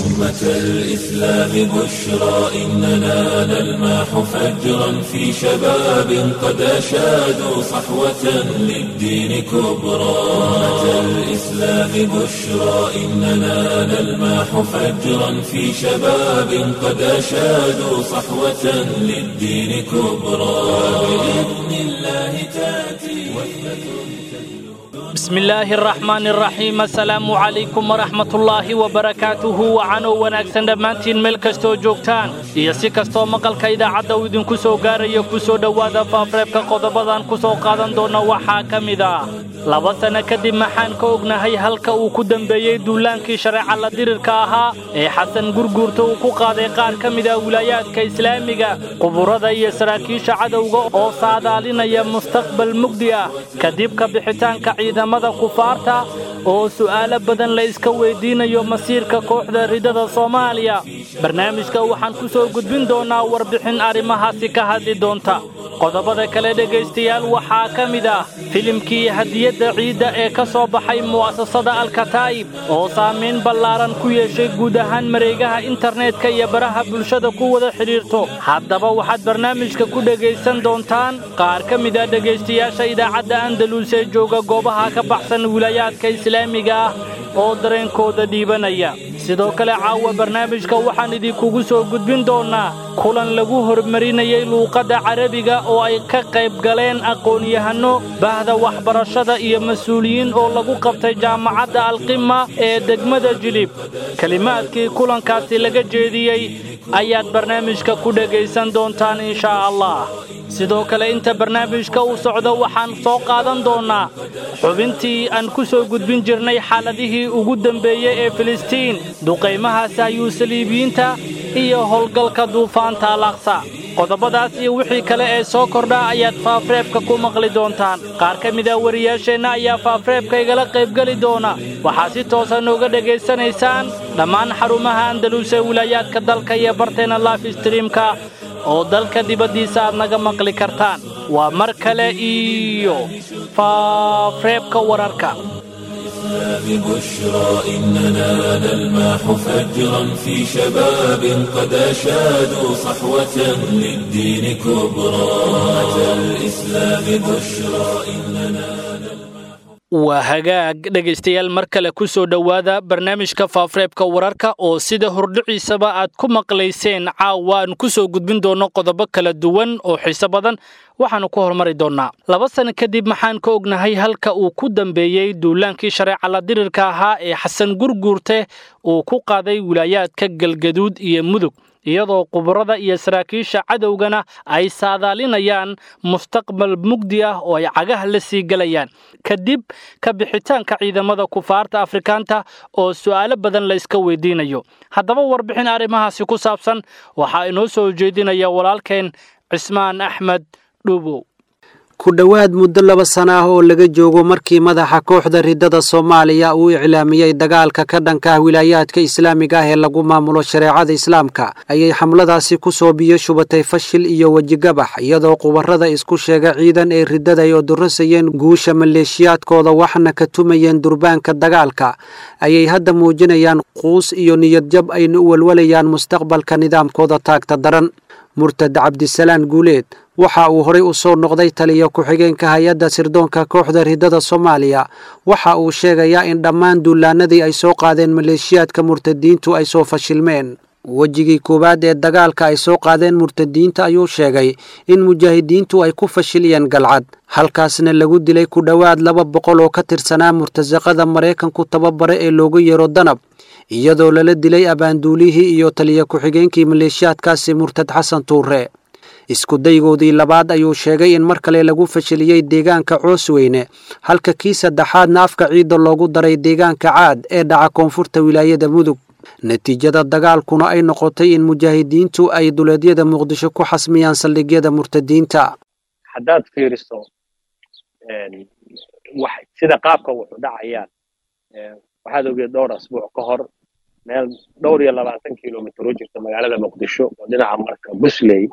أمة الإسلام بشرى إننا نلمح فجرا في شباب قد أشادوا صحوة للدين كبرى أمة الإسلام بشرى إننا نلمح فجرا في شباب قد أشادوا صحوة للدين كبرى بإذن الله تأتي بسم الله الرحمن الرحيم السلام عليكم ورحمة الله وبركاته وعنو وناكسن دمانتين ملكستو جوكتان يسي كستو مقال كايدا عدو idin kusoo gaaraya kusoo dhawaada faafreebka qodobadan kusoo qaadan doona waxaa kamida laba sano kadib maxaan ka ognahay halka uu ku dambeeyay duulaankii sharci la dirirka ahaa ee xasan gurguurta uu ku qaaday qaar kamida wilaayadka islaamiga quburada iyo saraakiisha cadawga oo saadaalinaya mustaqbal mugdi ah kadib ka bixitaanka ciidamada kufaarta oo su'aalo badan la iska weydiinayo masiirka kooxda ridada Soomaaliya barnaamijka waxaan ku soo gudbin doonaa warbixin arrimahaasi ka hadli doonta qodobada kale dhageystayaal waxaa kamid ah filimkii hadiyada ciida ee ka soo baxay mu'assasada Al-Kataib oo saameyn ballaaran ku yeeshay guud ahaan mareegaha internetka iyo baraha bulshada ku wada xiriirto haddaba waxaad barnaamijka ku dhageysan doontaan qaar kamid ah dhageystayaasha idaacadda Andalus ee jooga goobaha ka baxsan wilaayadka islaamiga ah oo dareenkooda dhiibanaya sidoo kale caawa barnaamijka waxaan idinkugu soo gudbin doonaa kulan lagu hormarinayay luuqadda Carabiga oo ay ka qayb galeen aqoon-yahano bahda waxbarashada iyo mas'uuliyiin oo lagu qabtay jaamacadda Al-Qimma ee degmada Jilib kalimaadkii kulankaasi laga jeediyay ayaad barnaamijka ku dhageysan doontaan insha Allah sidoo kale inta barnaamijka uu socdo waxaan soo qaadan doonaa xubintii aan ku soo gudbin jirnay xaaladihii ugu dambeeyay ee Filistiin duqeymaha Sahyuusaliibiyiinta iyo howlgalka duufaanta Al-Aqsa qodobadaas iyo wixii kale ee soo kordha ayaad faafreebka ku maqli doontaan qaar kamid ah wariyaasheena ayaa faafreebka igala qayb gali doona waxaa si toos ah nooga dhageysanaysaan dhammaan xarumaha Andalus ee wilaayadka dalka iyo barteena live streamka oo dalka dibadiisa aad naga maqli kartaan waa mar kale iyo faafreebka wararka بشرى إننا نلمح فجرا في شباب قد أشادوا صحوة للدين كبرى أمة الإسلام بشرى إننا waa hagaag dhageystayaal mar kale ku soo dhawaada barnaamijka faafreebka wararka oo sida hordhiciisaba aad ku maqlayseen caawaan ku soo gudbin doono qodobo kala duwan oo xiiso badan waxaanu ku hormari doonaa laba sano kadib maxaan ka ognahay halka uu ku dambeeyay duulaankii sharci la dirirka ahaa ee xasan gurguurte uu ku qaaday wilaayadka Galgaduud iyo Mudug iyadoo quburada iyo saraakiisha cadawgana ay saadaalinayaan mustaqbal mugdi ah oo ay cagaha la sii galayaan kadib ka bixitaanka ciidamada kufaarta Afrikaanta oo su'aalo badan la iska weydiinayo haddaba warbixin arrimahaasi ku saabsan waxa inoo soo jeedinaya walaalkeen Cismaan Axmed Dhuubo ku dhawaad muddo 2 sano ah oo laga joogo markii madaxa kooxda ridada Soomaaliya uu iclaamiyay dagaalka ka dhanka ah wilaayadka islaamiga ah ee lagu maamulo shareecada islaamka ayay xamladaasi ku soo biyo shubatay fashil iyo wajigabax iyadoo qubarada isku sheega ciidan ee ridada ay odorosayeen guusha maleeshiyaadkooda waxna ka tumayeen durbaanka dagaalka ayay hadda muujinayaan quus iyo niyad jab ay u walwalayaan mustaqbalka nidaamkooda taagta daran murtad Cabdisalaan Guuleed waxa uu horay u soo noqday taliye ku-xigeenka hay'adda sirdoonka kooxda ridada Soomaaliya waxa uu sheegayaa in dhammaan duulaanadii ay soo qaadeen maleeshiyaadka murtadiintu ay soo fashilmeen wajigii koobaad ee dagaalka ay soo qaadeen murtadiinta ayuu sheegay in mujaahidiintu ay ku fashiliyeen Galcad halkaasna lagu dilay ku dhawaad 200 oo ka tirsanaa murtasaqada Mareykanku tababare ee loogu yeero Danab iyadoo lala dilay abaanduulihii iyo taliye ku-xigeenkii maleeshiyaadkaasi murtad Xasan Tuure isku daygoodii labaad ayuu sheegay in mar kale lagu fashiliyay deegaanka Coosweyne halka kii saddexaadna afka ciido loogu daray deegaanka Caad ee dhaca koonfurta wilaayada Mudug natiijada dagaalkuna ay noqotay in mujaahidiintu ay duleedyada Muqdisho ku xasmiyaan saldhigyada murtadiinta hadaad fiiriso wax sida qaabka wuxuu dhacayaan waxaad ogeed dhowr asbuuc ka hor meel dhowr iyo 20 kiiloomitir u jirta magaalada Muqdisho oo dhinaca marka Busley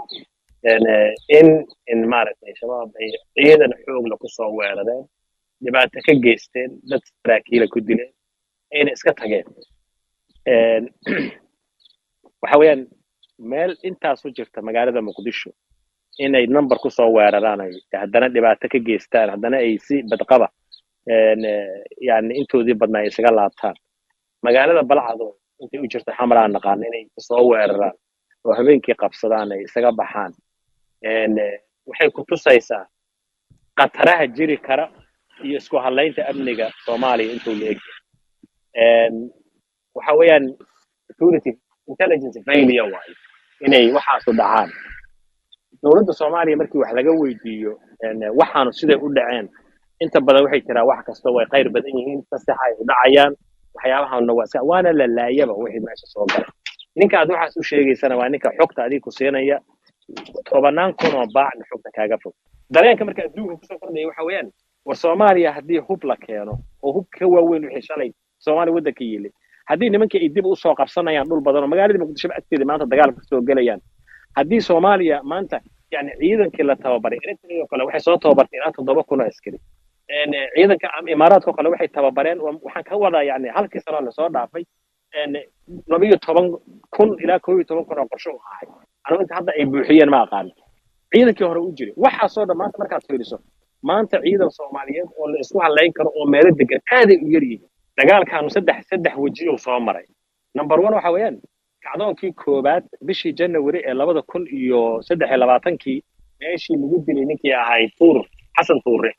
in maaragtay shabaab ay ciidan xoog la ku soo weerareen dhibaato ka geysteen dad saraakiil ku dileen ayna iska tageen waxa weeyaan meel intaas u jirta magaalada muqdisho inay number ku soo weeraraan ay haddana dhibaato ka geystaan haddana ay si badqaba yani intoodii badnaa isaga laabtaan magaalada balcado intay u jirta xamraan naqaan inay soo weeraraan oo habeenkii qabsadaan ay isaga baxaan waxay ku tusaysaa qataraha jiri kara iyo isku hadlaynta amniga Soomaaliya intuu leeyahay waxa weeyaan security intelligence failure waayo inay waxaas u dhacaan dowladda Soomaaliya markii wax laga weydiiyo waxaanu siday u dhaceen inta badan waxay tiraa wax kasta way qayr badan yihiin sax ay u dhacayaan waxyaabahaana waana la laayaba wixii meesha soo galay ninka aad waxaas u sheegaysana waa ninka xogta adiga ku siinaya tobanaan kun oo baacna xogta kaaga fog dareenka marka adduunka ku soo kordhay waxa weeyaan war Soomaaliya hadii hub la keeno oo hub ka waaweyn wixii shalay Soomaaliya wadanka yili hadii nimankii ay dib u soo qabsanayaan dhul badan oo magaalada Muqdisho agteeda maanta dagaal ka soo galayaan hadii Soomaaliya maanta yani ciidankii la tababaray Eritrea kale waxay soo tababartay 7,000 askari ciidanka Imaaraadka kale waxay tababareen waxaan ka wadaa yani halkii sano la soo dhaafay 12,000 ilaa 11,000 oo qorsho ahay anigu inta hadda ay buuxiyeen ma aqaan ciidankii hore u jiray waxa soo dhamaanta markaad fiiriso maanta ciidan Soomaaliyeed oo la isku haleyn karo oo meel degan aad u yar yihiin dagaalkaanu saddex wajiyo soo maray number 1 waxa weeyaan kacdoonkii koobaad bishii January ee 2023 meeshii lagu dilay ninkii ahay Xasan Tuure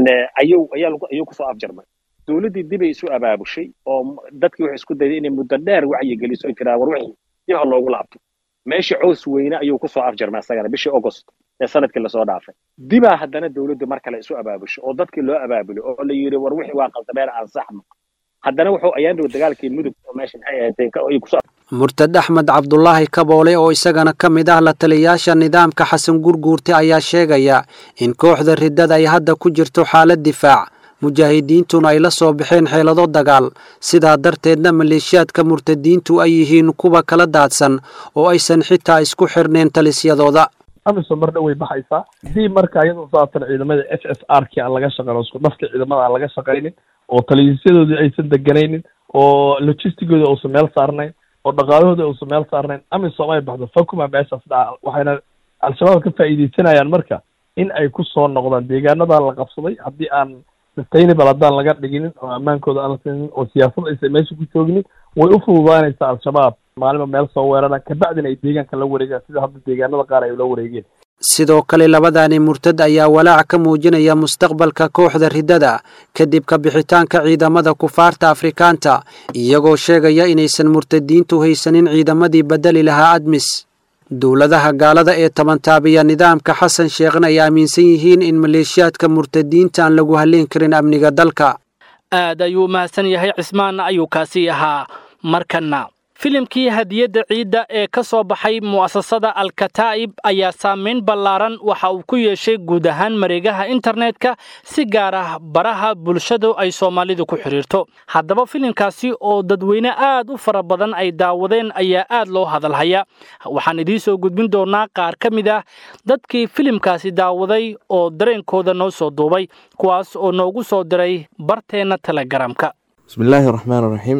ayuu ku soo afjarmay dawladdii dib ay isu abaabushay oo dadkii wax isku dayay inay muddo dheer wacyi geliso jiraa war wixii dib loogu laabto meeshii coos weyna ayuu ku soo afjarmay asagana bishii August ee sanadkii la soo dhaafay diba haddana dawladdu mar kale isu abaabushay oo dadkii loo abaabulo oo la yiri war wixii waa qaldabeer aan saxmo haddana wuxuu ayaan dagaalkii mudug oo meesha ay ahayd ku soo murtad Axmed Cabdullaahi Kaboole oo isagana ka mid ah la taliyaasha nidaamka Xasan Gurguurte ayaa sheegaya in kooxda riddada ay hadda ku jirto xaalad difaac mujaahidiintuna ay la soo bixeen xeelado dagaal sidaa darteedna maleeshiyaadka murtadiintu ay yihiin kuwa kala daadsan oo aysan xitaa isku xirneen talisyadooda amiso mar dhow way baxaysaa dii marka iyadoo saatan ciidamada FFR-ka aan laga shaqeyn isku dhafka ciidamada aan laga shaqeynin oo taliyayadoodii aysan deganaynin oo logistigooda oo meel saarnay oo dhaqaalahooda oo meel saarnay amiso ay baxdo fakuma meeshaas waxayna al-shabaab ka faa'iideysanayaan marka in ay ku soo noqdaan deegaanada la qabsaday haddii aan sustainable haddaan laga dhiginin oo ammaankooda aan la siinin oo siyaasad aysan meesha ku jooginin way u fududaanaysaa al-shabaab maalmo meel soo weeraraan kabacdina ay deegaanka la wareegaan sida hadda deegaanada qaar ay ula wareegeen sidoo kale labadaani murtad ayaa walaac ka muujinaya mustaqbalka kooxda riddada kadib ka bixitaanka ciidamada kufaarta Afrikaanta iyagoo sheegaya inaysan murtadiintu haysanin ciidamadii bedeli lahaa admis dowladaha gaalada ee tabantaabiya nidaamka Xasan Sheekhna ay aaminsan yihiin in maleeshiyaadka murtadiinta aan lagu haleyn karin amniga dalka aad ayuu mahadsan yahay Cismaan ayuu kaasi ahaa markana filimkii hadiyada ciida ee ka soo baxay mu'asasada Al-Kataib ayaa saameyn ballaaran waxa uu ku yeeshay guud ahaan mareegaha internetka si gaar ah baraha bulshada ay Soomaalidu ku xiriirto haddaba filimkaasi oo dadweyne aad u fara badan ay daawadeen ayaa aad loo hadalhaya waxaan idin soo gudbin doonaa qaar ka mid ah dadkii filimkaasi daawaday oo dareenkooda noo soo duubay kuwaas oo noogu soo diray barteena Telegramka bismillaahirrahmaanirrahiim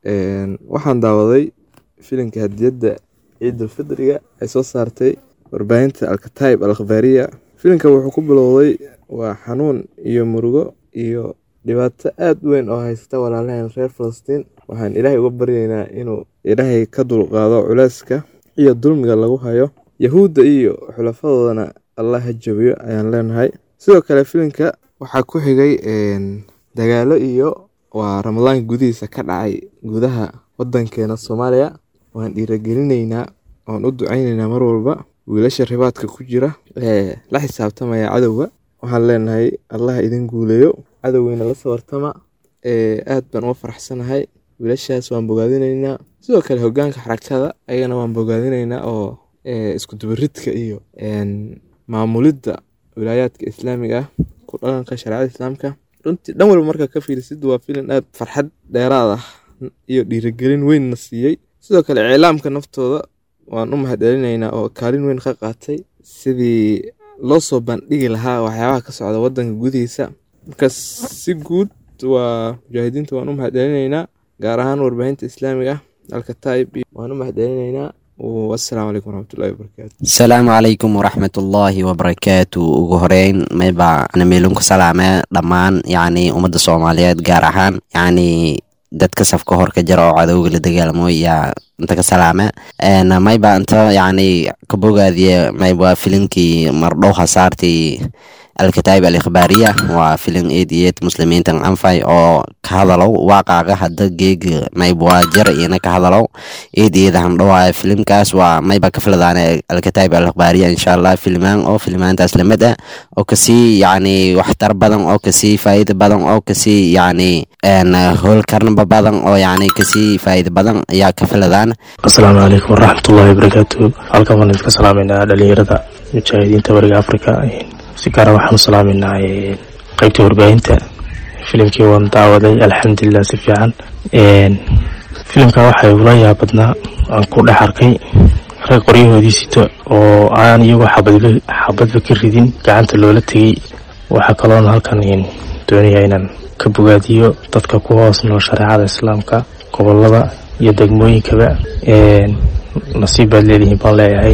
waxaan daawaday filimka hadiyada ciidul fidriga ay soo saartay warbaahinta Al-Kataib Al-Akhbaariya filimka wuxuu ku bilowday waa xanuun iyo murugo iyo dhibaato aad weyn oo haysata walaalaheen reer Falastiin waxaan Ilaahay uga baryaynaa inuu Ilaahay ka dulqaado culeyska iyo dulmiga lagu hayo yahuudda iyo xulafadoodana Allah ha jabiyo ayaan leenahay sidoo kale filimka waxaa ku xigay dagaalo iyo waa Ramadaan gudihiisa ka dhacay gudaha wadankeena Soomaaliya waan dhiirigelinaynaa oo u ducaynaynaa mar walba wiilasha ribaadka ku jira la xisaabtamaya cadawga waxaan leenahay Allah idin guuleeyo cadawgeena la sawartama aad baan uga faraxsanahay wiilashaas waan bogaadinaynaa sidoo kale hoggaanka xarakada ayagana waan bogaadinaynaa oo isku dubaridka iyo maamulidda wilaayadka islaamiga ku dhaqanka shariicada islaamka runtii dhan walba marka ka fiirisid waa filim aad farxad dheeraad ah iyo dhiirigelin weyn na siiyay sidoo kale ciilaamka naftooda waan u mahadcelinaynaa oo kaalin weyn ka qaatay sidii loo soo bandhigi lahaa waxyaabaha ka socda wadanka gudihiisa marka si guud waa mujaahidiinta waan u mahadcelinaynaa gaar ahaan warbaahinta islaamiga alkataib waanu mahadcelinaynaa. والسلام عليكم ورحمة الله وبركاته. السلام عليكم ورحمة الله وبركاته. ugu horeyn mayba ana meelunka salaame dhamaan yani umada Soomaaliyeed gaar ahaan yani dadka safka hor ka jira oo cadawga la dagaalamo yaa inta ka salaame mayba inta yani ka bogaadiye mayba filimkii mardhow hasaartii الكتائب الإخبارية وفيلم إيديت مسلمين تنعنفاي أو كهذلو واقع هذا جيج ما يبغى جرء كهذلو إيديت هندوا فيلم كاس وما يبغى كفل ذا الكتائب الإخبارية إن شاء الله فيلمان أو فيلمان تسلمته أو كسي يعني واحتر بدن أو كسي فايد بدن أو كسي يعني أن هول كرن بدن أو يعني كسي فايد بدن يا كفل ذا. السلام عليكم ورحمة الله وبركاته. عليكم السلام على اليردا مشاهدين تبرق أفريقيا. si gaar ah waxaan u salaaminahay qaybta warbaahinta filimkii waan daawaday alxamdulillah si fiican filimka waxa uu la yaabadnaa aan ku dhex arkay rag qoryahoodii sito oo aan iyagu xabadba ka ridin gacanta loola tagay waxa kaloon halkan doonayaa inaan ka bogaadiyo dadka ku hoos nool shareecada islaamka gobolada iyo degmooyinkaba nasiib baad leedihiin baan leeyahay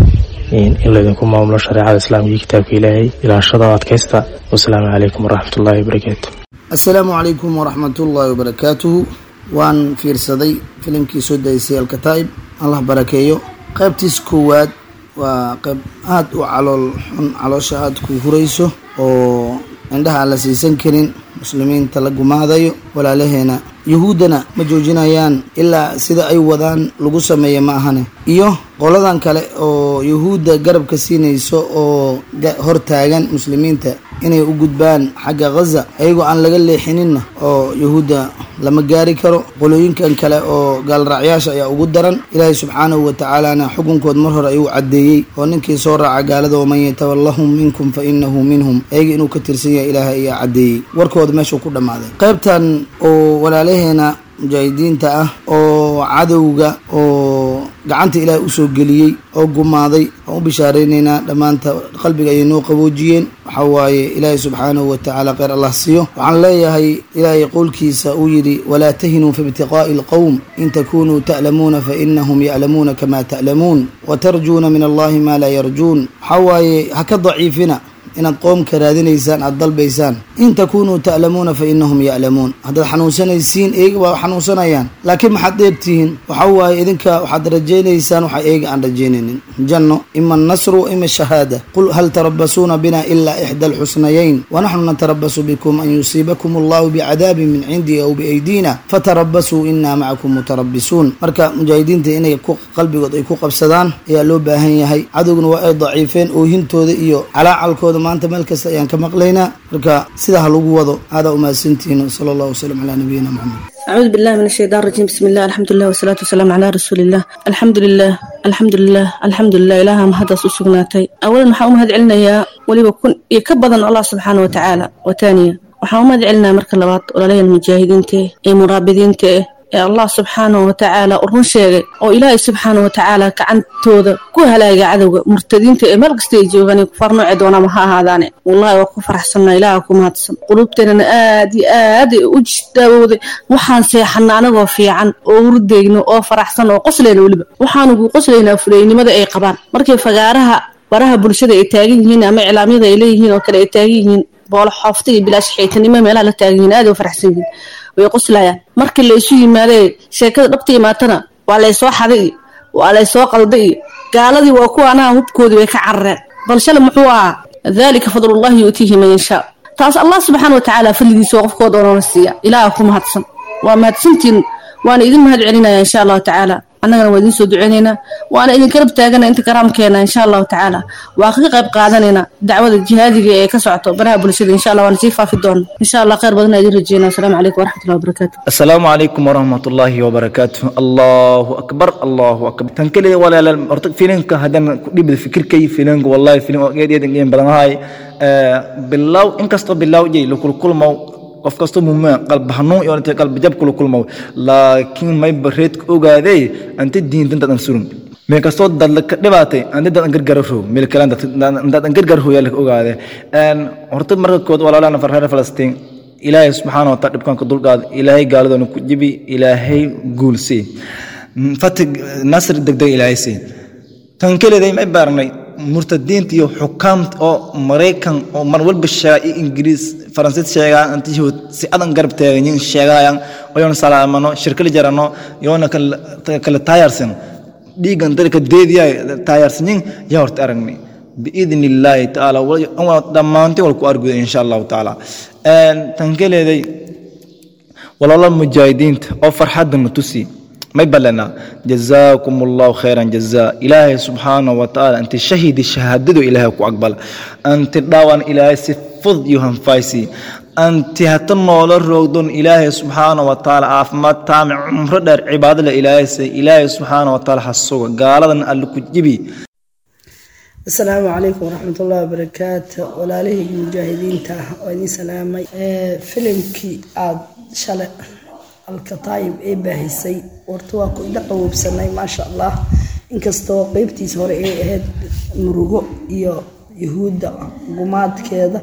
in laydinku maamulo shareecada islaamka iyo kitaabka ilaahay ilaashada adkaysta. Wassalaamu calaykum waraxmatullaahi wabarakaatuh. Assalaamu calaykum waraxmatullaahi wabarakaatuh. waan fiirsaday filimkii soo daysay alkataib allah barakeeyo qaybtiis koowaad waa qayb aad u caloosha aad ku hurayso oo indhaha la siisan karin muslimiinta la gumaadayo walaalaheena yahuudana ma joojinayaan ilaa sida ay wadaan lagu sameeyo ma ahane iyo qoladan kale oo yahuudda garabka siinayso oo hor taagan muslimiinta inay u gudbaan xagga Gaza ayagoo aan laga leexinina oo yahuudda lama gaari karo qolooyinkan kale oo gaal raacyaasha ayaa ugu daran ilaahay subxaanahu wa ta'aalana xukunkood mar hore ayuu cadeeyay oo ninkii soo raaca gaalada oo man yatawallahum minkum fa innahu minhum ayaga inuu ka tirsan yahay ilaahay ayaa cadeeyay warkooda meesha ku dhamaaday qaybtan oo walaalaheena mujaahidiinta ah oo cadowga oo gacanta ilaahay u soo geliyay oo gumaaday oo u bishaareynayna dhamaanta qalbiga ay noo qaboojiyeen waxa waaye ilaahay subxaanahu wa ta'ala qeyr allah siiyo waxaan leeyahay ilaahay qowlkiisa uu yiri wala tahinu fi ibtiqaa'i alqawm in takunu ta'lamuuna fa innahum ya'lamuuna kama ta'lamuun wa tarjuuna min allahi ma la yarjuun waxa waaye haka daciifina inaad qoomka raadinaysaan aad dalbaysaan in takunuu ta'lamuuna fa innahum ya'lamuun haddaad xanuunsanaysiin eega waa xanuunsanayaan laakiin maxaad dheertihiin waxa waaye idinka waxaad rajaynaysaan waxa eega aan rajaynaynin janno ima annasru ima shahaada qul hal tarabbasuuna bina ilaa ixda alxusnayayn wanaxnu natarabbasu bikum an yusiibakum allahu bicadaabin min cindi aw biaydina fatarabbasuu inaa macakum mutarabbisuun marka mujaahidiinta inay qalbigood ay ku qabsadaan ayaa loo baahan yahay cadowguna waa ay daciifeen oohintooda iyo calaacalkooda maanta meel kasta ayaan ka maqlaynaa marka sidaa lagu wado aada umahadsantihiin sallallahu alayhi wa sallam ala nabiyina muhammad. أعوذ بالله من الشيطان الرجيم. بسم الله الحمد لله والصلاة والسلام على رسول الله. الحمد لله الحمد لله الحمد لله إلها مهدس وسقناتي. أولا محاوم هاد علنا يا ولي بكون يكبضا الله سبحانه وتعالى وثانيا محاوم هاد علنا مركلات ولا لي المجاهدين تي مرابدين تي الله سبحانه وتعالى ورن شيء أو إلهي سبحانه وتعالى كعنتوذا كوها لا عدو مرتدين تأمل قستيجي وغني كفرنا عدونا مها هذاني والله وكفر حسنا إلهكم هاتسن قلوبتنا آدي أجدود وحان سيحنا أنا وفي عن وردينا وفرح حسنا وقصلنا ولبا وحان وقصلنا فلين ماذا أي قبان مركب فجارها وراها برشة إتاجين هنا ما إعلامي إليهن وكلا إتاجين بقول حافتي بلا شحيتني ما ملا لتاجين آدي وفرح سنين ويقصلها markii la isu yimaadey sheekada dhabtii maatana waa la soo xaday waa la soo qalday gaaladii waa kuwa anaha hubkoodii way ka carreen balshal muxuu ah dalika fadlullahi yutihi man yasha taas allah subhanahu wa ta'ala fadligiisa qofkooda oo nasiya ilaaha ku mahadsan waa mahadsantiin waana idin mahad celinaya insha Allah ta'ala annagana waa idin soo duceynayna waana idin karab taagana inta karaamkeena insha Allah ta'ala waa ka qayb qaadanayna dacwada jihaadiga ee ka socoto baraha bulshada insha Allah waan sii faafi doon insha Allah khayr badan idin rajeyna assalamu alaykum wa rahmatullahi wa barakatuh. Assalamu alaykum wa rahmatullahi wa barakatuh. Allahu akbar Allahu akbar tankali wala la ortaq filinka hadan dib fikirkay filinka wallahi filin geediyada badan hay billaw inkasto billaw jey kulkulmo qof kasto muuma qalb hanuun iyo inta qalb jab kulkulmo laakiin may bareed ogaaday anta diinta dad surun me kasto dad ka dhibaatay anta dad gargaro meel kale dad gargaro yaa la ogaaday horta marka kood walaalana farxada Falastiin ilaahay subhanahu wa ta'ala dibkan ka dulqaad ilaahay gaaladana ku jibi ilaahay guulsi fatig nasr degdeg ilaahaysi tan kaleeday ma baarnay murtadiinta iyo xukaamta oo Mareykan oo mar walba sheegay Ingiriis Faransiis sheegaan antii si adan garab taagan sheegayaan oo salaamano shirkada jarano yoona kala taayarsan dhiigan dalka deediya taayarsan yaa horta aragnay biidnillaahi ta'ala waa dhamaantii wal ku arguday insha Allah ta'ala tan kaleeday walaal mujaahidiinta oo farxadan tusi ما يبلنا جزاكم الله خيرا جزاء إلهي سبحانه وتعالى أنت شهيد شهادته إلهي وأقبل أنت داوان إلهي سفض يهم فايسي أنت هتنو للرغدون إلهي سبحانه وتعالى عافمات تامع عمر در عبادة إلهي سبحانه وتعالى حسوك قال لنا قال لك جبي السلام عليكم ورحمة الله وبركاته ولا له المجاهدين وإني سلامي فيلمكي عاد شلق الكتايب باهيسي ورتوا كل قوب سنة ما شاء الله إنك استوقفتي صار هاد مرجو يهودا جماعة كذا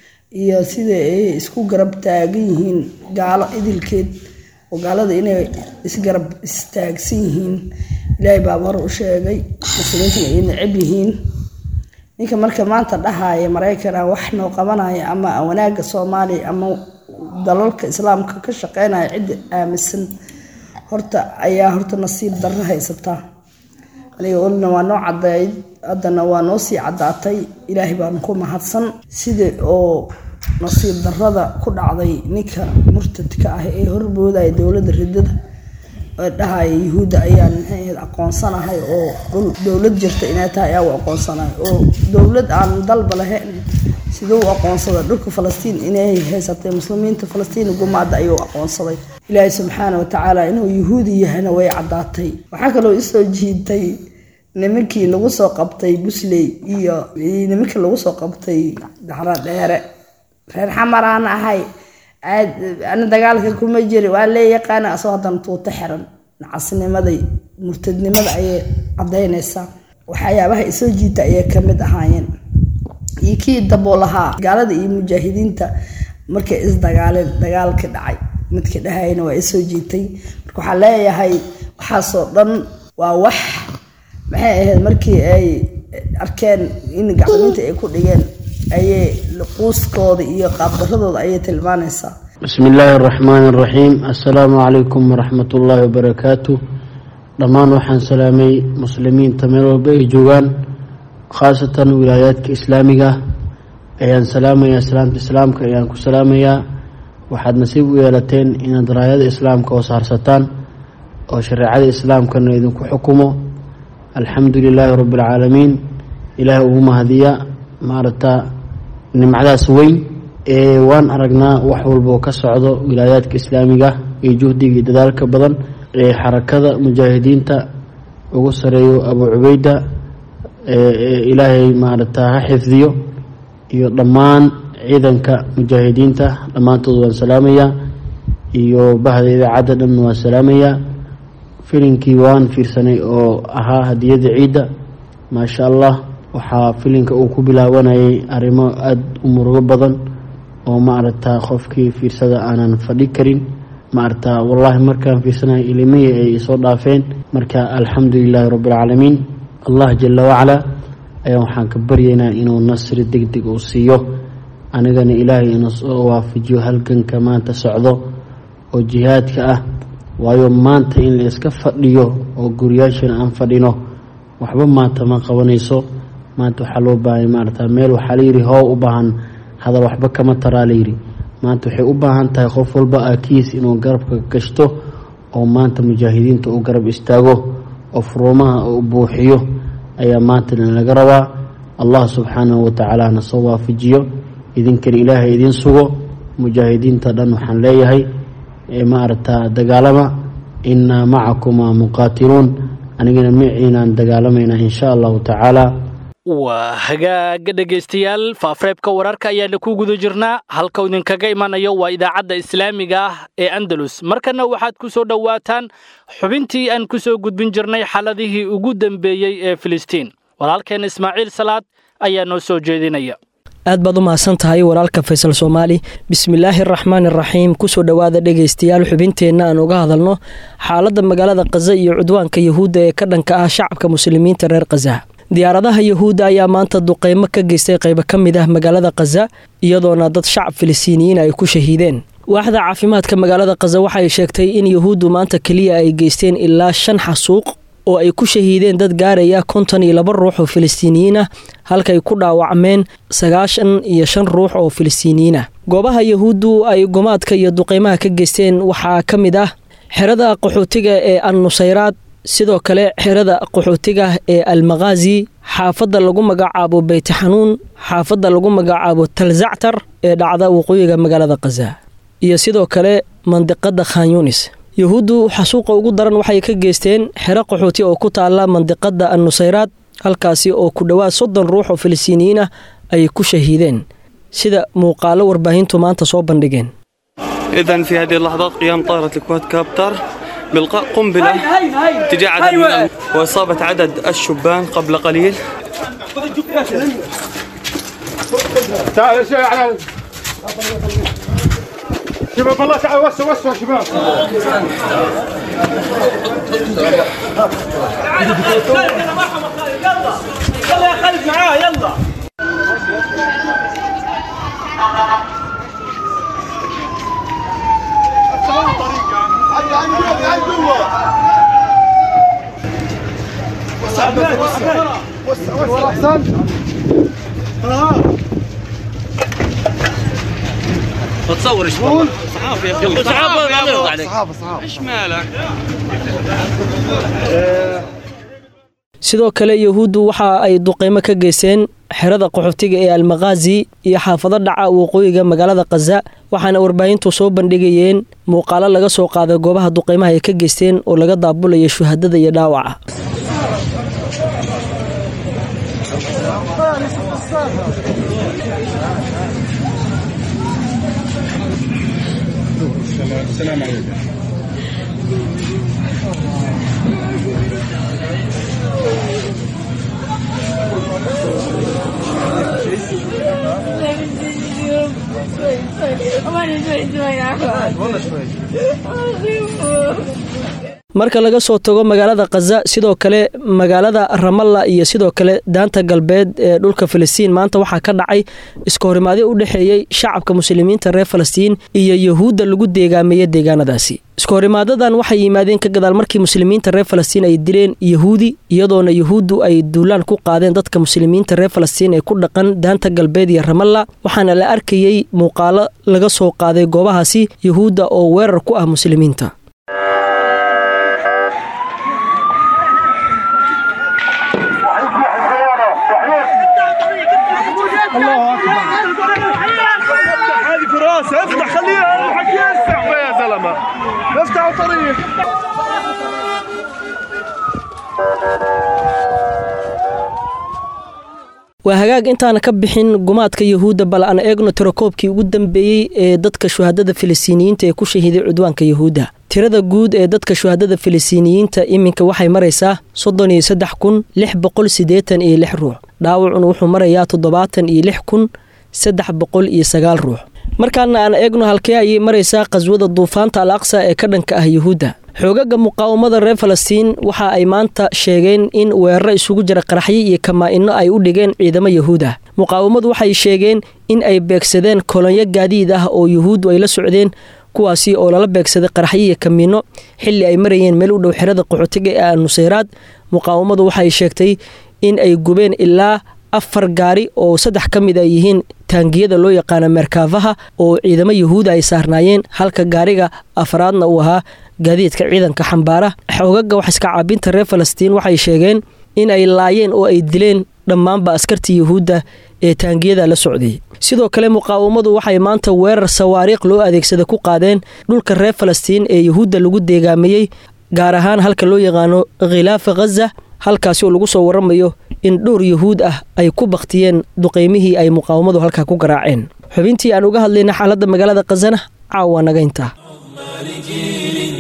سيدا اسكو جرب تاجيهن قال إدل كد وقال هذا إنه اسجرب استاجسيهن لا يبغى وشيء مسلمين إن عبيهن إنك مركب ما تدها يا مريكنا وإحنا وقمنا يا أما وناقة صومالي أما dalalka islaamka ka shaqeynaya cid aaminsan horta ayaa horta nasiib darro haysata aniga oo waa noo cadeey adana waa noo sii cadaatay ilaahay baan ku mahadsan sida oo nasiib darrada ku dhacday ninka murtadka ah ee horboodaya dawladda ridada oo dhahay yahuuda ayaan aqoonsanahay oo dawlad jirta inay tahay ayaa aqoonsanahay oo dawlad aan dalba lahayn sidoo aqoonsada dhulka Falastiin inay haysatay muslimiinta Falastiin gumaada ayuu aqoonsaday Ilaahay subhanahu wa ta'ala inuu yahuudi yahay way cadaatay waxa kale oo isoo jiitay nimankii lagu soo qabtay Busley iyo nimankii lagu soo qabtay Dahra Dheere reer xamaraan ahay ana dagaalka kuma jiri waa la yaqaan asoo hadan tuuta xiran nacasnimaday murtadnimada ay cadeynaysaa waxyaabaha isoo jiitay ay kamid ahaayeen يكيد دبولها قالت إيه مجاهدين تا مركز دجال كدعي متكده هاي نوع إسوجيتي وحلايا هاي حصدن ووح محي مركي أي أركان إن قاعدين تأكل إيان أي لقوس قاضي إيه قبضة أي تلمانسة بسم الله الرحمن الرحيم السلام عليكم ورحمة الله وبركاته ضمان وحن سلامي مسلمين تمروا بيجوان خاصة ولايات إسلامية أيان سلامة يا سلامة إسلامك أيان كسلامة وحد نصيب ويالتين إن درايات إسلامك وصارستان وشريعة الإسلام كانوا يدنكو حكمه الحمد لله رب العالمين إله أمم هذية مارتا نمعدا سوي وان أرقنا وحول بوكس عضو ولايات إسلامية يجهدي ذلك بدن حركة مجاهدين تا وقصريو أبو عبيدة إلهي مارتها حفظيو iyo dhamaan ciidanka mujaahidiinta dhamaantood waan salaamaya iyo bahdeeda cadadan waan salaamaya filinkii waan fiirsanay oo ahaa hadiyada ciida ma sha Allah waxa filinka uu ku bilaabanayay arimo aad u murugo badan oo maarta qofkii fiirsada aanan fadhi karin maarta wallahi markaan fiirsanay ilmiye ay soo dhaafeen marka alxamdulillah rabbil alamin Allah jalla wa ala ayaan waxaan ka baryaynaa inuu nasri degdeg u siiyo anigana ilaahay inuu soo waafajiyo halganka maanta socdo oo jihaadka ah waayo maanta in la iska fadhiyo oo guriyaashan aan fadhino waxba maanta ma qabanayso maanta waxa loo baahay maarta meel waxa la yiri hoo u baahan hada waxba kama taraalayri maanta waxay u baahan tahay qof walba akiis inuu garabka gashto oo maanta mujaahidiinta uu garab istaago oo furumaha uu buuxiyo ayaa maanta laga rabaa Allah subhanahu wa ta'ala na soo waafajiyo idinkan ilaahay idin sugo mujaahidiinta dhan waxaan leeyahay maarta dagaalama inna ma'akuma muqatilun anigana miciinaan dagaalamayna insha Allah ta'ala waa hagaag dhageystayaal faafreebka wararka ayaana ku guda jirnaa halka uu idinkaga imanayo waa idaacadda islaamiga ah ee Andalus markana waxaad ku soo dhawaataan xubintii aan ku soo gudbin jirnay xaladihii ugu dambeeyay ee Filistiin walaalkeen Ismaaciil Salaad ayaa noo soo jeedinaya aad baad u mahadsan tahay walaalka Faysal Soomaali. Bismillaahir Rahmaanir Rahiim. Kusoo dhawaada dhageystayaal xubinteena aan uga hadalno xaaladda magaalada Gaza iyo cudwaanka Yahuudda ee ka dhanka ah shacabka muslimiinta reer Gaza. Diyaaradaha Yahuudda ayaa maanta duqeymo ka geystay qayb ka mid ah magaalada Gaza iyadoona dad shacab Filistiiniyiin ay ku shahiideen. waaxda caafimaadka magaalada Gaza waxay sheegtay in Yahuuddu maanta kaliya ay geysteen ilaa 5 xasuuq oo ay ku shahiideen dad gaaraya 52 ruux oo Filistiiniyiin ah halka ay ku dhaawacmeen 95 ruux oo Filistiiniyiin ah. goobaha Yahuuddu ay gumaadka iyo duqeymaha ka geysteen waxaa ka mid ah xerada qaxootiga ee An-Nusayraad, sidoo kale xerada qaxootiga ee Al-Maghazi, xaafadda lagu magacaabo Beyt Xanuun, xaafadda lagu magacaabo Talzactar ee dhacda waqooyiga magaalada Gaza, iyo sidoo kale mandiqada Khan Yunis. Yahuuddu xasuuqa ugu daran waxay ka geysteen xero qaxooti oo ku taala mandiqada An-Nusayraad halkaasi oo ku dhawaad 30 ruux oo Filistiiniyiin ah ay ku shahiideen sida muuqaalo warbaahintu maanta soo bandhigeen. إذن في هذه اللحظات قيام طائرة الكواد كابتر بإلقاء قنبلة اتجاه عدد وإصابة عدد الشبان قبل قليل. شباب الله تعالوا وسوا شباب. يلا يا خالد معاه يلا. وسع تصور ايش والله صحافي يا اخي صحافه ايش مالك. sidoo kale Yahuuddu waxa ay duqeymo ka geysteen xerada qaxootiga ee Al-Maghazi iyo xaafado dhaca waqooyiga magaalada Gaza, waxaana warbaahintu soo bandhigayeen muuqaalo laga soo qaaday goobaha duqeymaha ay ka geysteen oo laga daabulay shuhadada iyo dhaawaca. السلام عليكم. marka laga soo tago magaalada Gaza, sidoo kale magaalada Ramallah iyo sidoo kale daanta galbeed ee dhulka Filistiin maanta waxa ka dhacay iska horimaadyo u dhaxeeyay shacabka muslimiinta reer Filistiin iyo Yahuudda lagu deegaameeyay deegaanadaasi. iska horimaadadan waxay yimaadeen ka gadaal markii muslimiinta reer Filistiin ay dileen Yahuudi iyadoona Yahuuddu ay duulaan ku qaadeen dadka muslimiinta reer Filistiin ee ku dhaqan daanta galbeed iyo Ramallah, waxaana la arkayay muuqaalo laga soo qaaday goobahaasi Yahuudda oo weerar ku ah muslimiinta. افتح خليها الحق يسع يا زلمه افتحوا طريق. waa hagaag intaan ka bixin gumaadka Yahuudda bal aan eegno tirakoobkii ugu dambeeyay ee dadka shuhadada Filistiiniyiinta ee ku shahiiday cudwaanka Yahuudda. tirada guud ee dadka shuhadada Filistiiniyiinta iminka waxay maraysaa 33686 ruux. dhaawacuna wuxuu marayaa 76309 ruux. markaana aan eegno halkee ay maraysaa qaswada duufaanta Al-Aqsa ee ka dhanka ah Yahuudda. xoogaga muqaawamada reer Falastiin waxa ay maanta sheegeen in weerar isugu jira qaraxyo iyo kamaa'ino ay u dhigeen ciidamada Yahuudda. muqaawamadu waxay sheegeen in ay beegsadeen kolonyo gaadiid ah oo Yahuuddu ay la socdeen, kuwaasi oo lala beegsaday qaraxyo iyo kamiino xilli ay marayeen meel u dhow xerada qaxootiga ee An-Nusayraad. muqaawamadu waxay sheegtay in ay gubeen ilaa 4 gaari oo 3 ka mid ah yihiin taangiyada loo yaqaan Merkavaha oo ciidamada Yahuudda ay saarnaayeen, halka gaariga afraadna uu ahaa gaadiidka ciidanka xambaara. xoogaga wax iska caabinta reer Falastiin waxay sheegeen in ay laayeen oo ay dileen dhammaanba askartii Yahuudda ee taangiyada la socday. sidoo kale muqaawamadu waxay maanta weerar sawaariiq loo adeegsaday ku qaadeen dhulka reer Falastiin ee Yahuudda lagu deegaameeyay, gaar ahaan halka loo yaqaano Khilaafa Gaza, halkaasi oo lagu soo waramayo in dhowr Yahuud ah ay ku baqtiyeen duqeymihii ay muqaawamadu halka ku garaaceen. xubintii aan uga hadlayna xaaladda magaalada Gazana caawa naga intaa.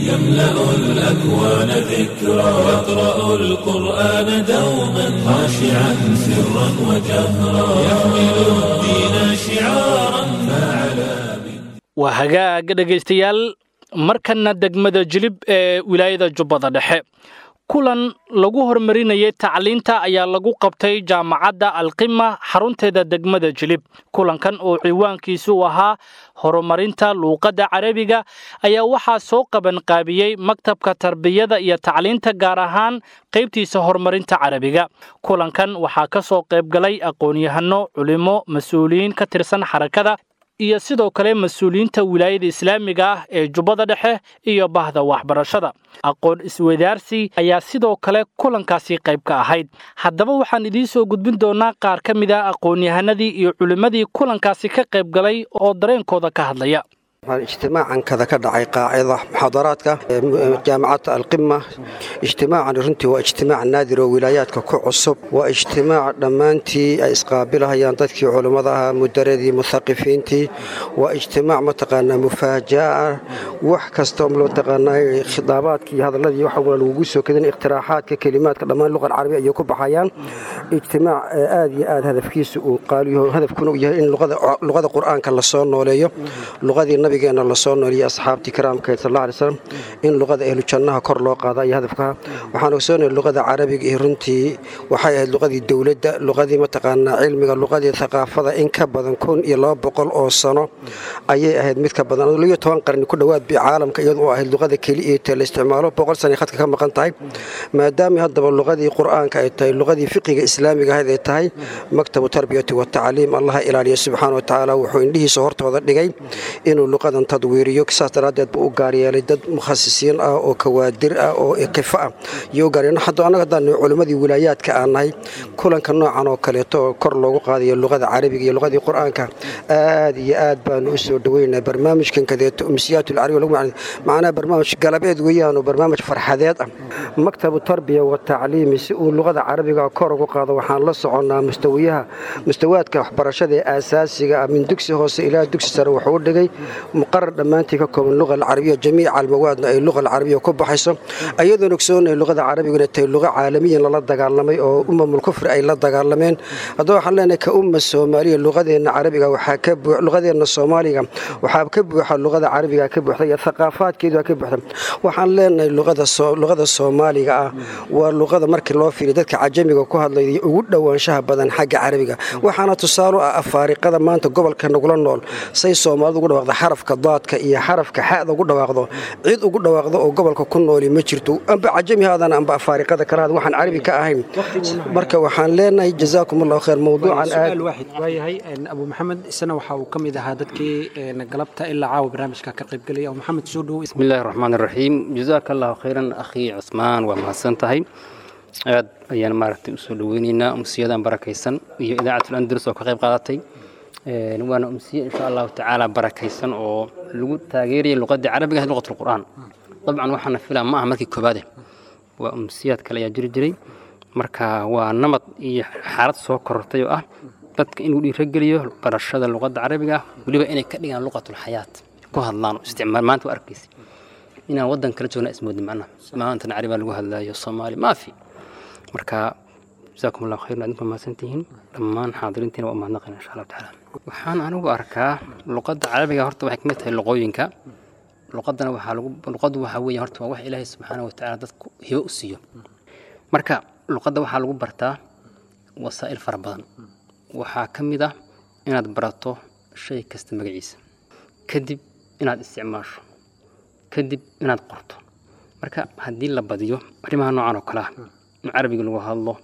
يملأ الأكوان ذكرى يقرأ القرآن دوما خاشعا سرا وجهرا يحمل الدين شعارا فعلى waa hagaag dhegaystayaal markana degmada jilib ee wilaayada jubbada dhexe kulan lagu horumarinayay tacliinta ayaa lagu qabtay jaamacadda alqima xarunteeda degmada jilib kulankan oo ciwaankiisu ahaa horumarinta luuqadda carabiga ayaa waxaa soo qaban qaabiyey maktabka tarbiyada iyo tacliinta gaar ahaan qaybtiisa horumarinta carabiga kulankan waxaa ka soo qayb galay aqoon-yahano culimo mas'uuliyiin ka tirsan xarakada iyo sidoo kale mas'uuliyiinta wilaayada islaamiga ah ee jubbada dhexe iyo bahda waxbarashada aqoon isweydaarsi ayaa sidoo kale kulankaasi qayb ka ahayd haddaba waxaan idiin soo gudbin doonaa qaar ka mid ah aqoon-yahanadii iyo culimmadii kulankaasi ka qayb galay oo dareenkooda ka hadlaya اجتماعا كذا كدعي قاعدة محاضراتك جامعة القمة اجتماعا رنتي واجتماع نادر وولايات كعصب واجتماع دمانتي اسقابلها ينطتك علماءها مدردي مثقفينتي واجتماع متقنا مفاجأة وحكستم لو تقنا خطابات هذا الذي يحول الوجوس وكذا اقتراحات ككلمات كمان اللغة العربية يكب حيان اجتماع آدي هدف كيس وقالوا هدف كانوا إن لغة القرآن كلا صار نوليه لغة النبي أنا الله صارنا لي أصحابتي كرام كيت الله عليه وسلم إن اللغة أهل الجنة كرلو قاضي هدفها وحنا وصلنا اللغة العربية إيرنتي وحياة اللغة الدولة اللغة متقنا علم اللغة الثقافة إن كبدن كون إلا بقول أوصنا أي أهل مثل كبدن اللي يتوانقر إن كل واد بعالم كيدو أهل اللغة كلية الاستعمال بقول سنة خدك كم قنطاي ما دام هذا اللغة القرآن كأتاي اللغة فقه إسلامي هذا تاي مكتب التربية والتعليم الله إلى سبحانه وتعالى وحين له صورته وذا لجاي إنه اللغة تدويريو كساس ترادد بو غاريالي dad mukhasisiin ah oo kawaadir ah oo iqifa ah iyo gaarina hadda anaga daan culimadii wilaayadka aanay kulanka noocan oo kale to kor loogu qaadayo luqada carabiga iyo luqada quraanka aad iyo aad baan u soo dhaweynaa barnaamijkan kadeeto umsiyatul carabiga lagu macna barnaamij galabeed weeyaan oo barnaamij farxadeed ah maktabu tarbiya wa tacliim si uu luqada carabiga kor ugu qaado waxaan la soconaa mustawaadka waxbarashada aasaasiga min dugsi hoose ilaa dugsi sare wuxuu dhigay مقرر دمانتي ككم اللغة العربية جميع المواد اللغة العربية كوب حيصة أيضا نكسون اللغة العربية قلت اللغة عالمية لا تقارلمي أو الكفر أي لا تقارلمين هذا حلنا كأمة الصومالية اللغة العربية وحكب اللغة الصومالية وحكب اللغة العربية كب الثقافات كذا كب وحلنا اللغة الصومالية واللغة مركز الله في ذلك عجمي وكهذا اللي يود وانشاه بدن حق عربية وحنا تصاروا أفارقة ما أنت قبل كنا نقول نول سي الصومال يقولوا حرفك ضادك إيه حرفك حاء وقول واخذه عيد وقول واخذه وقبلك كنا اللي مشرتو أم بعجمي هذا أنا أم بأفارقة ذكر هذا وحن عربي كأهم مركب وحن لنا جزاكم الله خير موضوع عن سؤال واحد وهي أبو محمد السنة وحاو كم إذا هادتك نقلبت إلا عاو برامجك كقريب قلي أو محمد سودو بسم الله الرحمن الرحيم جزاك الله خيرا أخي عثمان ومحسنتهي aad ayaan maaragtay u soo dhaweynaynaa umsiyadan barakaysan iyo idaacatul andalus oo ka qayb qaadatay waana umsiye insha Allah taala barakaysan oo lagu taageeriyo luqadda carabiga iyo luqadda quraan dabcan waxaan filaa ma aha markii koobaad waa umsiyad kale ayaa jiray marka waa namad iyo xaalad soo korortay oo ah dadka inuu dhiirigeliyo barashada luqadda carabiga waliba inay ka dhigaan luqatul hayaat ku hadlaan isticmaal maanta arkaysi inaan wadan kala joogna ismood macna maanta carabiga lagu hadlayo Soomaali ma fi marka جزاكم الله خير أنتم ما سنتين لما حاضرين وما نقنا إن شاء الله تعالى وحان أنا وأركا لقد عربي هرت وحكمتها اللغوينك لقدنا لقد وحوي هرت وح إله سبحانه وتعالى هي أسيو مركا لقد وحلو برتا وسائل فربان وحاكم ذا إن براتو شيء كاستمجيس كذب إن استعمار كذب إن قرطو مركا هدي لبديو رمها نوعنا كلاه عربي لغة الله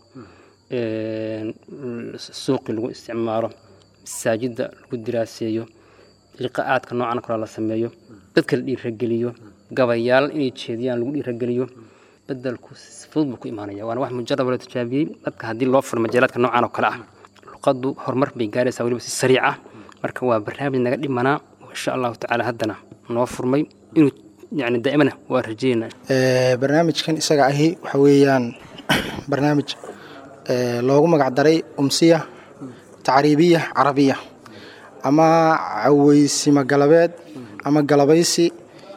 السوق لغة استعماره الساجد لغة دراسية لقاءات كنوعنا كلا الله سميه تذكر الرجليو قبيال إني تشيديان لغة الرجليو بدل كوس فضل بكو إيمانية وأنا واحد مجرب ولا تجابي بدك هذه الوفر مجالات كنوعنا كلا لقد هرمر بيجاري سوي بس السريعة مركوا برنامج نقدر منا وإن شاء الله تعالى هدنا نوفر مي إنه يعني دائما ورجينا برنامج كان إسقاعه وحويان برنامج لوجو مقدري أمسية تعريبية عربية أما عويسي مقلبات أما قلبيسي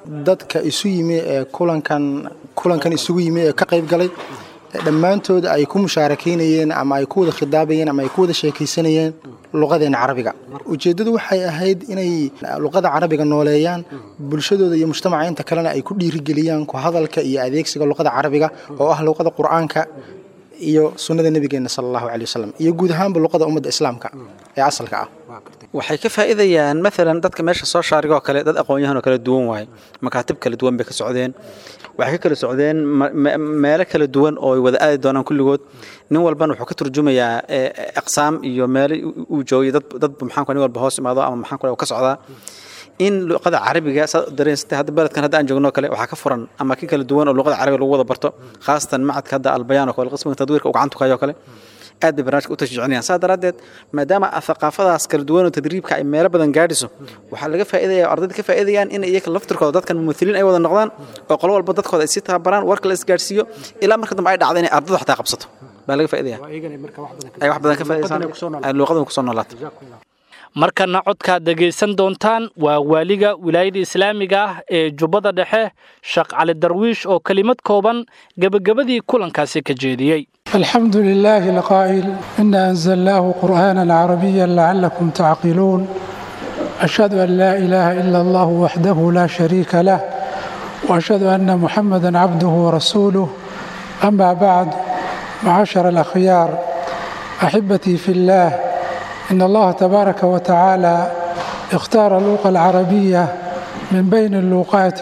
dadka isu yimi ee kulankan isugu yimi ee ka qayb galay dhammaantood ay ku mushaarakeynayeen ama ay ku wada khidaabayeen ama ay ku wada sheekaysanayeen luqadeena carabiga ujeeddadu waxay ahayd inay luqada carabiga nooleeyaan bulshadooda iyo mujtamaca inta kalena ay ku dhiirigeliyaan ku hadalka iyo adeegsiga luqada carabiga oo ah luqada qur'aanka iyo sunnada nabigeena sallallahu alayhi wasallam iyo guud ahaanba luqada ummadda islaamka ee asalka ah waxay ka faa'iidayaan maalan dadka meesha soo shaariga oo kale dad aqoon-yahan oo kala duwan waay makaatib kala duwan bay ka socdeen waxay ka kala socdeen meelo kala duwan oo ay wada aadi doonaan kulligood nin walbana wuxuu ka turjumayaa aqsaam iyo meelo uu joogay dad maxaan ku nin walba hoos imaado ama maxaan ku ka socdaa in luqada carabiga dareensatay hadda beledkan hadda aan joogno kale waxaa ka furan ama ki kala duwan oo luqada carabiga lagu wada barto khaasatan macadka hadda albayaan oo kale qismiga tadwiirka uu gacantu kayo kale aad bay barnaamijka u tashjiicinayaan saa daraaddeed maadaama thaqaafadaas kala duwan oo tadriibka ay meelo badan gaadhiso waxaa laga faa'iidayaa ardayda ka faa'iidayaan in iyaga laftirkooda dadkan mumithiliin ay wada noqdaan oo qolo walba dadkooda ay si tababaraan warka la isgaadhsiiyo ilaa marka dambe ay dhacdo inay ardadu xataa qabsato baa laga faa'iidaya ay wax badan ka faa'iidaysaan ay luuqadan kusoo noolaato markana codkaad dhegaysan doontaan waa waaliga wilaayada islaamiga ah ee jubbada dhexe sheekh cali darwiish oo kelimad kooban gebagabadii kulankaasi ka jeediyey الحمد لله القائل إنا أنزلناه قرآنا عربيا لعلكم تعقلون أشهد أن لا إله إلا الله وحده لا شريك له وأشهد أن محمدا عبده ورسوله أما بعد معاشر الأخيار أحبتي في الله إن الله تبارك وتعالى اختار اللغة العربية من بين اللغات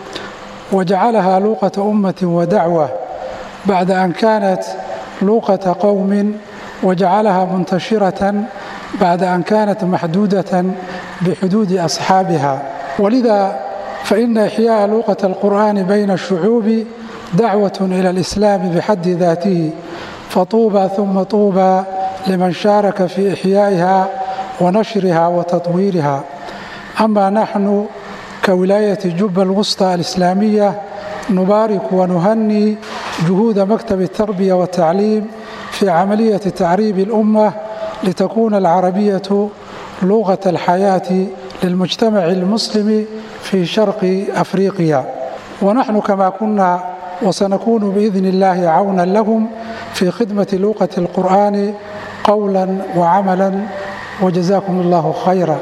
وجعلها لغة أمة ودعوة بعد أن كانت لغة قوم وجعلها منتشرة بعد أن كانت محدودة بحدود أصحابها ولذا فإن إحياء لغة القرآن بين الشعوب دعوة إلى الإسلام بحد ذاته فطوبى ثم طوبى لمن شارك في إحيائها ونشرها وتطويرها أما نحن كولاية جبة الوسطى الإسلامية نبارك ونهني جهود مكتب التربية والتعليم في عملية تعريب الأمة لتكون العربية لغة الحياة للمجتمع المسلم في شرق أفريقيا ونحن كما كنا وسنكون بإذن الله عونا لهم في خدمة لغة القرآن قولا وعملا وجزاكم الله خيرا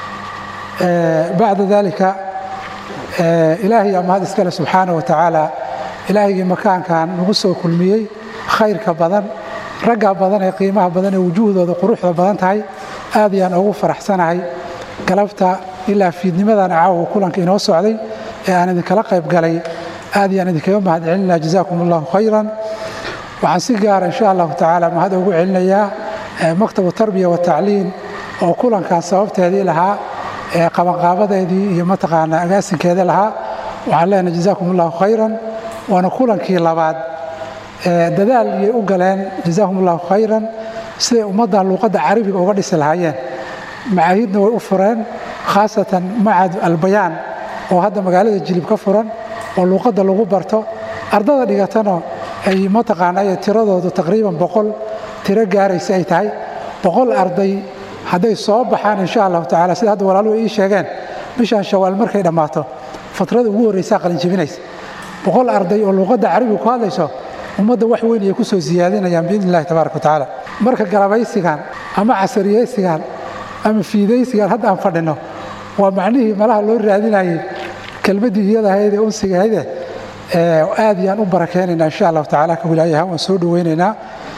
بعد ذلك إلهي أما هذا اسكال سبحانه وتعالى إلهي مكان كان نغسو كلميي خير كبدن رقا بدن قيمة بدن وجوه ذو قروح بدن تاي آذي أن أغو فرح سنعي قلبت إلا في نمذا نعاو كلن كي نوسو علي أنا ذي كلاقى يبقى آذي أنا ذي كيوم هذا علنا جزاكم الله خيرا وعن سيقار إن شاء الله تعالى ما هذا أقول علنا إياه مكتب التربية والتعليم وكلن كان صوبت هذه لها qabanqaabadaydii iyo mataqaanaa agaasinkeeda lahaa waxaan leenahay jazaakum allahu khayran waana kulankii labaad dadaal iyay u galeen jazaakum allahu khayran siday ummaddan luuqadda carabiga uga dhisi lahaayeen macaahidna way u fureen khaasatan macad albayaan oo hadda magaalada jilib ka furan oo luuqadda lagu barto ardada dhigatana ay mataqaanaa tiradoodu taqriiban 100 tiro gaaraysa ay tahay 100 arday hadday soo baxaan insha Allah taala sida hadda walaaluhu ay sheegeen bishan shawaal markay dhamaato fatrada ugu horeysa qalin jabinaysa 100 arday oo luqadda carabiga ku hadlayso ummadda wax weyn ay ku soo siyaadinayaan biidnillah tabaaraka taala marka galabaysigan ama casriyaysigan ama fiidaysigan hadda aan fadhino waa macnihii malaha loo raadinayay kelmadii iyada ahayd ee unsiga ahayd aad yaan u barakeenayna insha Allah taala ka wilaayaha waan soo dhaweynaynaa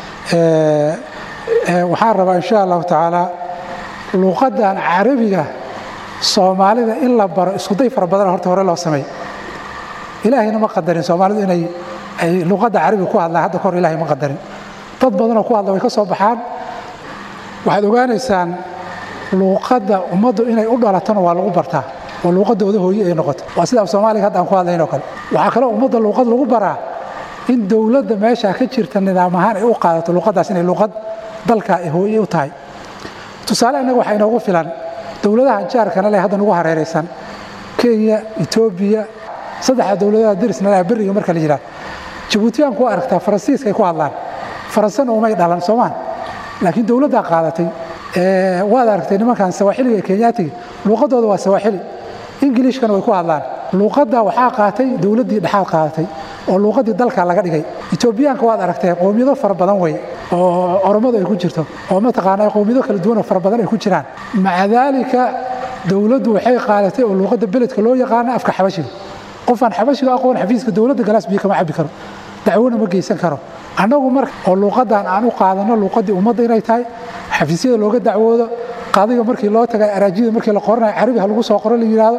waxaan rabaa insha Allah taala luqadan carabiga Soomaalida in la baro isku day fara badan horta hore loo sameeyay ilaahayna ma qadarin Soomaalidu inay ay luqada carabiga ku hadlaan hadda kor ilaahay ma qadarin dad badan oo ku hadla way ka soo baxaan waxaad ogaanaysaan luqada ummaddu inay u dhalatana waa lagu bartaa oo luqadooda hooyo ay noqoto waa sida Soomaaliga hadda aan ku hadlayno kale waxa kale ummadda luqad lagu baraa in dawladda meesha ka jirta nidaam ahaan ay u qaadato luqadaas inay luqad dalka ay hooyo u tahay tusaale anaga waxa inoogu filan dawladaha jaarkana leh hadda nagu hareeraysan Kenya Ethiopia saddex dawladaha dirisna leh bariga marka la yiraahdo Djibouti aan ku aragtaa Faransiiska ay ku hadlaan Faransana uma dhalan Soomaan laakiin dawladda qaadatay waad aragtay nimankan Sawaaxiliga Kenyaatiga luqadooda waa Sawaaxili Ingiliishkana way ku hadlaan luuqadda waxaa qaatay dowladdii dhexaad qaadatay oo luuqaddii dalka laga dhigay etoobiyaanka waad aragtee qowmiyado fara badan wey oo oromadu ay ku jirto oo mataqaanaa qowmiyado kala duwan oo fara badan ay ku jiraan maca daalika dowladdu waxay qaadatay oo luuqadda beledka loo yaqaano afka xabashiga qofaan xabashiga aqoon xafiiska dowladda galaas biyo kama cabbi karo dacwona ma geysan karo annagu marka oo luuqaddan aan u qaadano luuqaddii ummadda inay tahay xafiisyada looga dacwoodo qaadiga markii loo tagay araajida markii la qoranayo carabi ha lagu soo qoro la yidhaahdo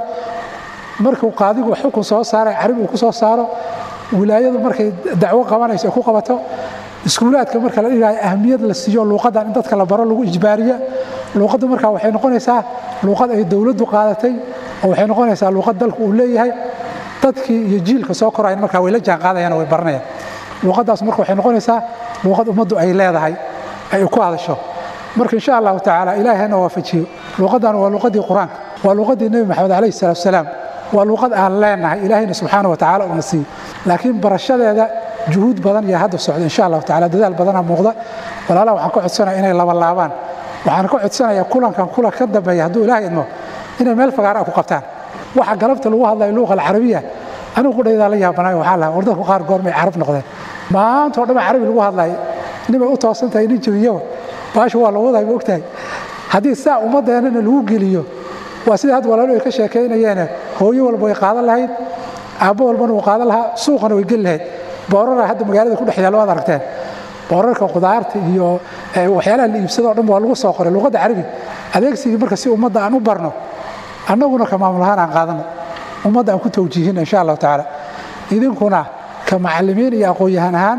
markuu qaadigu xukun soo saaray carabi uu ku soo saaro wilaayadu markay dacwo qabanayso ay ku qabato iskuulaadka marka la dhigayo ahmiyad la siiyo luuqaddan in dadka la baro lagu ijbaariya luuqaddu markaa waxay noqonaysaa luuqad ay dowladdu qaadatay oo waxay noqonaysaa luuqad dalku uu leeyahay dadkii iyo jiilka soo korayan markaa way la jaan qaadayaan oo way baranayaan luuqaddaas marka waxay noqonaysaa luuqad ummaddu ay leedahay ay ku hadasho marka insha allahu tacaala ilaahay hana waafajiyo luuqaddan waa luuqaddii qur-aanka waa luuqaddii nebi maxamed calayhi salaatu wasalaam waa luuqad aan leenahay ilaahayna subxaana wa tacaala uuna siiyo laakiin barashadeeda juhuud badan iyo hadda socda insha allahu tacaala dadaal badanaa muuqda walaalaha waxaan ka codsanaya inay labalaabaan waxaan ka codsanayaa kulankan kulan ka dambeeya hadduu ilaahay idmo inay meel fagaara ku qabtaan waxa galabta lagu hadlayo luuqa alcarabiya anigu qudhaydaa la yaabanayo waxaa lahaa war dadku qaar goormay carab noqdeen maanta oo dhan carabi lagu hadlayo nimay u toosan tahay nin jabiyaba baasha waa la wadahay ma ogtahay haddii saa ummaddeennana lagu geliyo waa sida hadda walaalo ay ka sheekaynayeene hooyo walba way qaadan lahayd aabbo walbana wuu qaadan lahaa suuqana way geli lahayd boorara hadda magaalada ku dhex yaalla waad aragteen boorarka qudaarta iyo waxyaalaha la iibsado o dhan waa lagu soo qoray luuqadda carabi adeegsigii marka si ummadda aan u barno annaguna ka maamul ahaan aan qaadano ummadda aan ku tawjiihino insha allahu tacaala idinkuna ka macallimiin iyo aqoon-yahan ahaan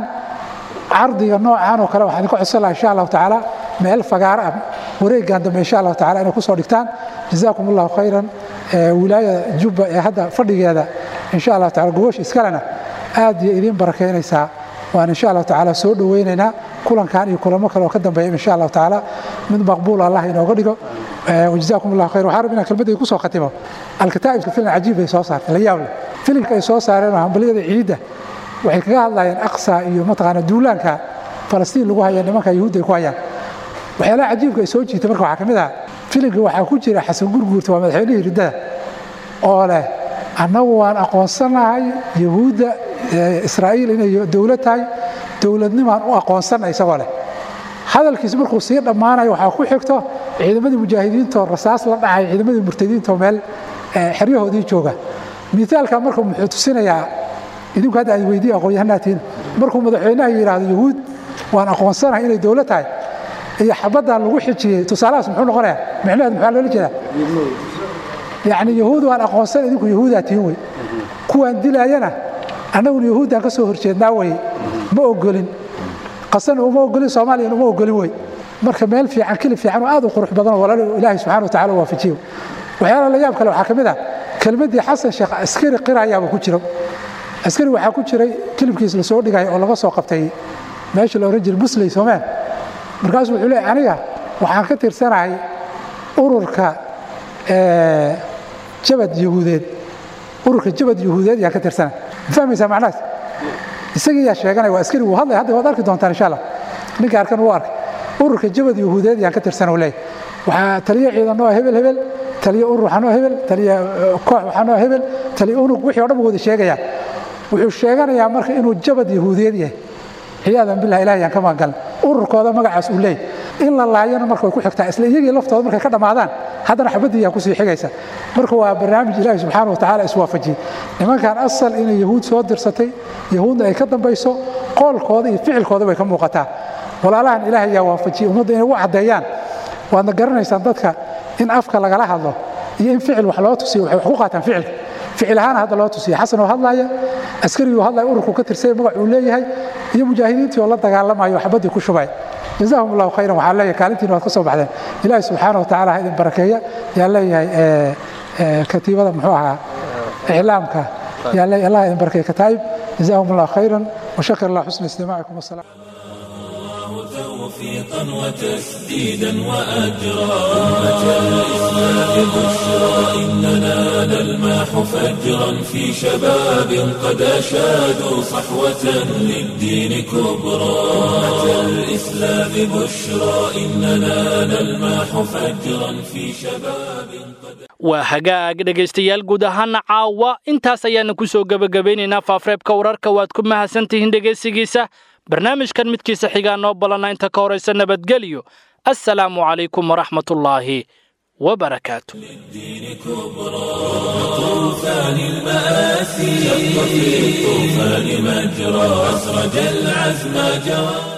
cardiga noocan oo kale waxaan idinka codsan lahaa insha allahu tacaala meel fagaaro ah wareeggan dambe insha allahu tacaala inay kusoo dhigtaan jazaakum allahu khayran wilaayada jubba ee hadda fadhigeeda insha allahu tacaala gogosha iskalena aad iyo idiin barakeynaysaa waan insha allahu tacaala soo dhoweynaynaa kulankan iyo kulamo kale oo ka dambeeya insha allahu tacaala mid maqbuul allah inooga dhigo wajazaakum allahu khayr waxaan rabaa inaan kelmadda ku soo khatimo alkataa'ibka filim cajiib ay soo saartay la yaab leh filimka ay soo saareen oo hambaliyada ciidda waxay kaga hadlayeen aqsa iyo mataqaanaa duulaanka falastiin lagu haya nimanka yuhuudda ay ku hayaan waxyaalaha cajiibka ay soo jiitay marka waxaa ka mid ah filimka waxaa ku jira xasan gurguurta waa madaxweynihii riddada oo leh annagu waan aqoonsanahay yahuudda israa'iil inay dowlad tahay dowladnimaan u aqoonsana isagoo leh hadalkiis markuu sii dhammaanayo waxaa ku xigto ciidamadii mujaahidiintoo rasaas la dhacay ciidamadii murtadiintoo meel xeryahoodii jooga miaalka markuu muxuu tusinayaa idinku hadda aad weydiiya aqoon-yahanaatiin markuu madaxweynaha yidhaahdo yahuud waan aqoonsanahay inay dowlad tahay iyo xabaddan lagu xijiyey tusaalahaas muxuu noqonayaa micnaheed maxaa loola jeedaa yacni yahuud waan aqoonsan idinku yahuudaa tihin wey kuwaan dilaayana annaguna yahuuddaan ka soo horjeednaa weye ma ogolin qasana uma ogolin soomaaliyana uma ogolin wey marka meel fiican kelib fiican oo aad u qurux badan oo walaalo ilaahay subxana wa tacala waafajiyo waxyaalaha la yaab kale waxaa ka mid ah kelmaddii xasan sheekh askari qirayaaba ku jiro askari waxaa ku jiray kilibkiis la soo dhigay oo laga soo qabtay meesha la oran jiray busley soomeen markaasuu wuxuu leeyahay aniga waxaan ka tirsanahay ururka jabad yahuudeed yaan ka tirsanahay ma fahmaysaa macnahaas isagii yaa sheeganaya waa askari wuu hadlay hadda waad arki doontaan insha allah ninka arkan wuu arkay ururka jabad yahuudeed yaan ka tirsana leeyahay waxaa taliye ciidanoo hebel taliye urur waxanoo hebel taliye koox waxanoo hebel taliye unug wixii o dhan wada sheegayaan wuxuu sheeganayaa marka inuu jabad yahuudiyeed yahay ciyaadan bilah ilahi yaan ka magangalna ururkooda magacaas uu leeyahy in la laayana marka way ku xigtaa isla iyagii laftooda markay ka dhammaadaan haddana xabaddii yaa kusii xigaysa marka waa barnaamij ilaahi subxaana wa tacaala iswaafajiyey nimankan asal inay yahuud soo dirsatay yahuudna ay ka dambayso qoolkooda iyo ficilkooda bay ka muuqataa walaalahan ilaahay yaa waafajiyey ummadda inay u caddeeyaan waadna garanaysaan dadka in afka lagala hadlo iyo in ficil wax loo tusiyo waxay wax ku qaataan ficilka ficil ahaan hadda loo tusiya xasan oo hadlaya askarigii hadlaya ururku ka tirsay magac uu leeyahay iyo mujaahidiintii oo la dagaalamayo xabaddii ku shubay jazaahum allahu khayran waxaan leeyahay kaalintiina waad ka soo baxdeen ilaahi subxaana wa tacaala ha idin barakeeya yaan leeyahay katiibada muxuu ahaa iclaamka yaan leeyahay allah idin barakeeya kataa'ib jazaahum allahu khayran وشكر الله حسن استماعكم والسلام توفيقا وتسديدا وأجرا أمة الإسلام بشرى إننا نلمح فجرا في شباب قد أشادوا صحوة للدين كبرى أمة الإسلام بشرى إننا نلمح فجرا في شباب waa hagaag dhegaystayaal guud ahaana caawa intaas ayaanu ku soo gabagabaynaynaa faafareebka wararka waad ku mahadsantihiin dhegaysigiisa barnaamijkan midkiisa xigaa noo balana inta ka horaysa nabadgelyo assalaamu calaykum waraxmatullaahi وبركاته للدين كبرى طوفان المآسي شق في الطوفان مجرى أسرج العزم جرى